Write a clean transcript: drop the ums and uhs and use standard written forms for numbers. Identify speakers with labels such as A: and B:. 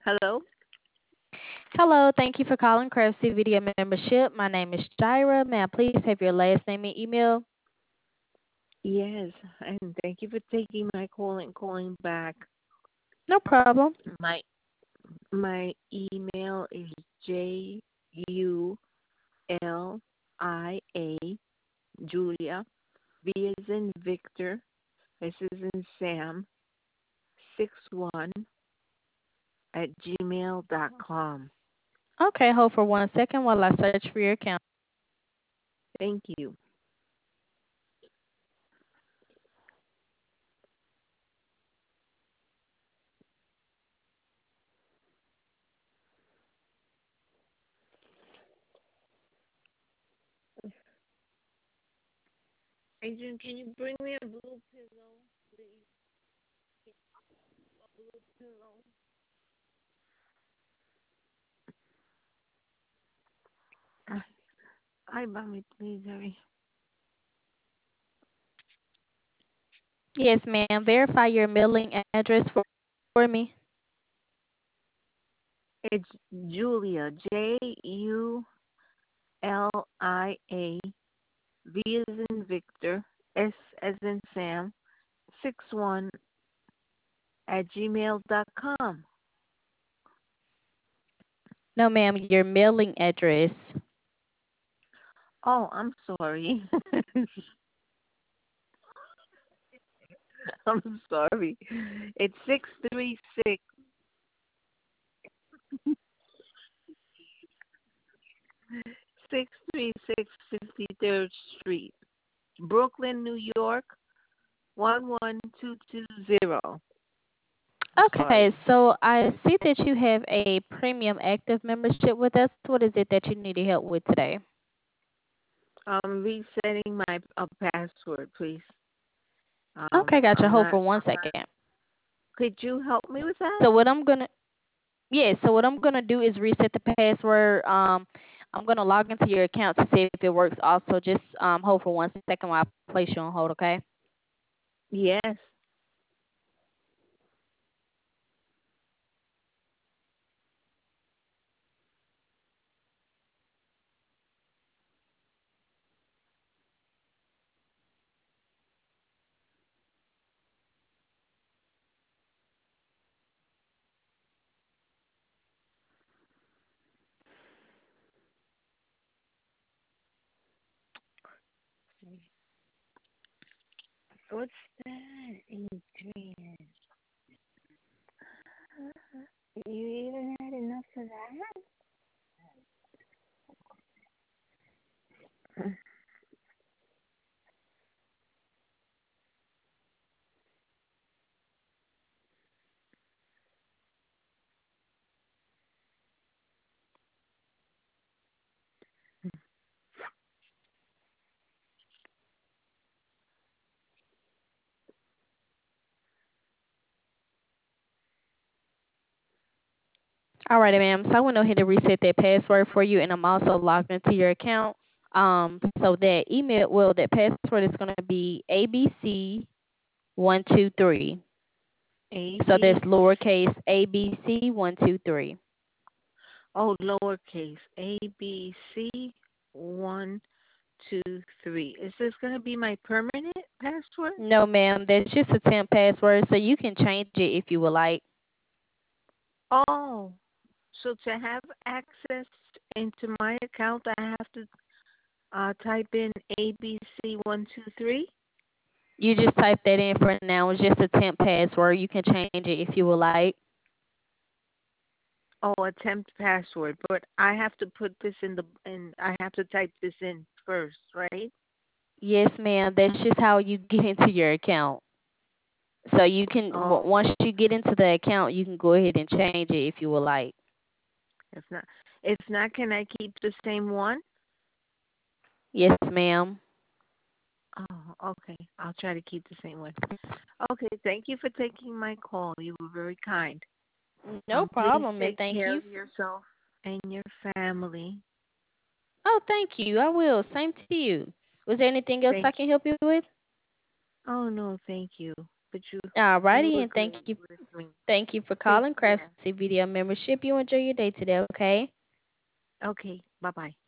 A: Hello?
B: Hello, thank you for calling Craftsy Video Membership. My name is Jaira. May I please have your last name and email?
A: Yes, and thank you for taking my call and calling back.
B: No problem.
A: My my email is JULIA Julia V as in Victor S as in Sam 61 at gmail.com.
B: Okay, hold for 1 second while I search for your account.
A: Thank you. Adrian, can you bring me a blue pillow, please? A blue pillow. Hi, mommy, please hurry.
B: Yes, ma'am. Verify your mailing address for me.
A: It's Julia, JULIA V as in Victor, S as in Sam, 61 at gmail.com.
B: No, ma'am, your mailing address.
A: Oh, I'm sorry. I'm sorry. It's 636 636 53rd Street, Brooklyn, New York, 11220. I'm
B: Okay,
A: sorry.
B: so I see that you have a premium active membership with us. What is it that you needed help with today?
A: I'm resetting my password, please.
B: Okay, gotcha.
A: I'm
B: Hold
A: not.
B: for 1 second.
A: Could you help me with that?
B: So what I'm gonna Yeah, so what I'm gonna do is reset the password. I'm gonna log into your account to see if it works. Also, just hold for 1 second while I place you on hold, okay?
A: Yes. What's that, Adrian? You even had enough of that?
B: Alrighty, ma'am. So I went ahead and reset that password for you, and I'm also logged into your account. So that email, well, that password is gonna be ABC123. So that's
A: ABC.
B: lowercase ABC123.
A: Oh, lowercase. ABC123. Is this going to be my permanent password?
B: No, ma'am, that's just a temp password, so you can change it if you would like.
A: Oh, so to have access into my account, I have to type in ABC123?
B: You just type that in for now. It's just a temp password. You can change it if you would like.
A: Oh, attempt password. But I have to put this in I have to type this in first, right?
B: Yes, ma'am. That's just how you get into your account. So you can
A: Oh,
B: once you get into the account, you can go ahead and change it if you would like.
A: if not, if not, can I keep the same one?
B: Yes, ma'am.
A: Oh, okay. I'll try to keep the same one. Okay, thank you for taking my call. You were very kind.
B: No
A: Please
B: problem, and
A: take
B: thank
A: care
B: you.
A: of yourself and your family.
B: Oh, thank you. I will. Same to you. Was there anything else I
A: Thank
B: can help you with?
A: you. Oh, no, thank you. but you
B: Alrighty,
A: were
B: and
A: good with me.
B: thank you for
A: Take
B: calling
A: care.
B: Craftsy Video Membership. You enjoy your day today, okay?
A: Okay. Bye bye.